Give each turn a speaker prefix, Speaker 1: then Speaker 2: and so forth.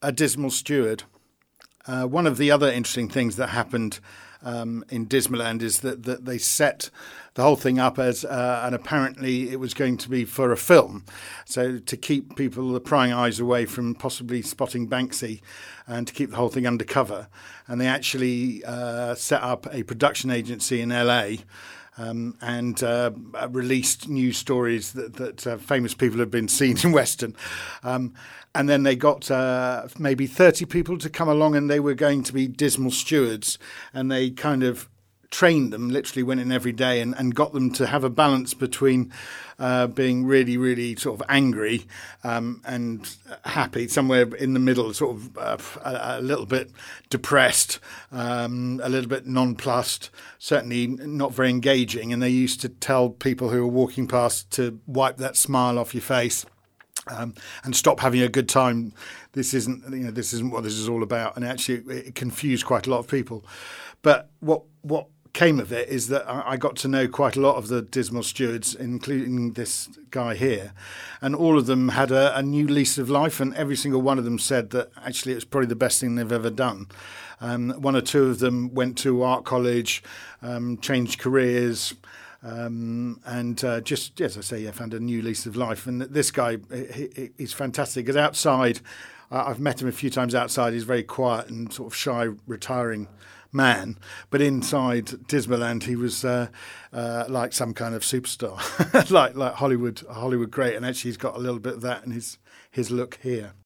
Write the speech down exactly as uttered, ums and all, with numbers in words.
Speaker 1: a dismal steward. Uh, one of the other interesting things that happened um, in Dismaland is that, that they set the whole thing up as, uh, and apparently it was going to be for a film. So to keep people, the prying eyes away from possibly spotting Banksy and to keep the whole thing undercover. And they actually uh, set up a production agency in L A Um, and uh, released news stories that, that uh, famous people had been seen in Weston. Um, and then they got uh, maybe thirty people to come along, and they were going to be dismal stewards. And they kind of trained them, literally went in every day and, and got them to have a balance between uh, being really, really sort of angry um, and happy, somewhere in the middle, sort of uh, a, a little bit depressed, um, a little bit nonplussed, certainly not very engaging. And they used to tell people who were walking past to wipe that smile off your face. Um, and stop having a good time. This isn't, you know, this isn't what this is all about. And actually, it confused quite a lot of people. But what what came of it is that I got to know quite a lot of the dismal stewards, including this guy here, and all of them had a, a new lease of life. And every single one of them said that actually it was probably the best thing they've ever done. Um, one or two of them went to art college, um, changed careers. Um, and uh, just, as I say, yeah, found a new lease of life. And this guy, he, he, he's fantastic. Because outside, uh, I've met him a few times outside. He's very quiet and sort of shy, retiring man. But inside Dismaland, he was uh, uh, like some kind of superstar, like like Hollywood, Hollywood great. And actually, he's got a little bit of that in his his look here.